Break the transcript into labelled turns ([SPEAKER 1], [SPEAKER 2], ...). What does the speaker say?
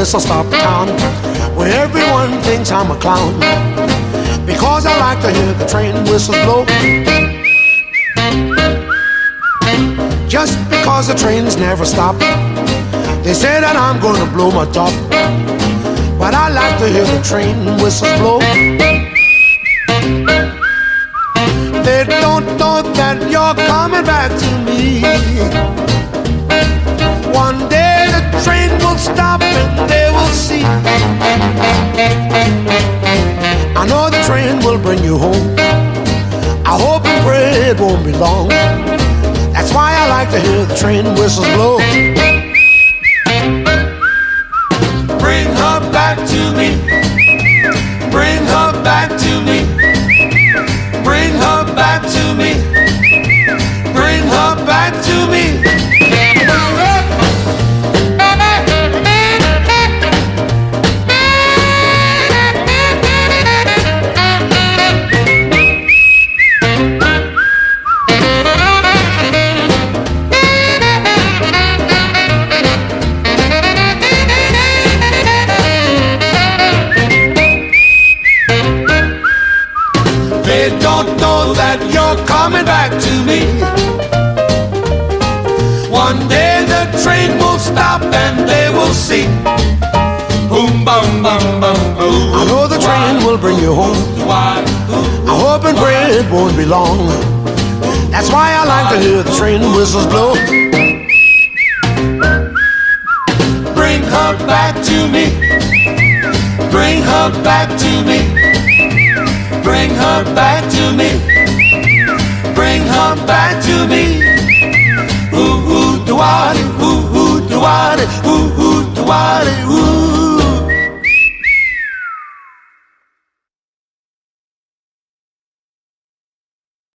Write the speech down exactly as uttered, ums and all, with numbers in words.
[SPEAKER 1] whistle stop town where everyone thinks I'm a clown because I like to hear the train whistles blow. Just because the trains never stop, they say that I'm gonna blow my top, but I like to hear the train whistles blow. They don't know that you're coming back to me. One day the train will stop and they will see. I know the train will bring you home. I hope and pray it won't be long. That's why I like to hear the train whistles blow. Bring her back to me. Bring her back to me. Bring her back to me. Bring her back to me. They don't know that you're coming back to me. One day the train will stop and they will see. Boom, bum, bum, bum, boom. I know the train will bring you home. I hope and pray it won't be long. That's why I like to hear the train whistles blow. Bring her back to me. Bring her back to me. Bring her back to me. Bring her back to me. Ooh, ooh, do-wah-dee, ooh, ooh, do-wah-dee, ooh, ooh, do-wah-dee.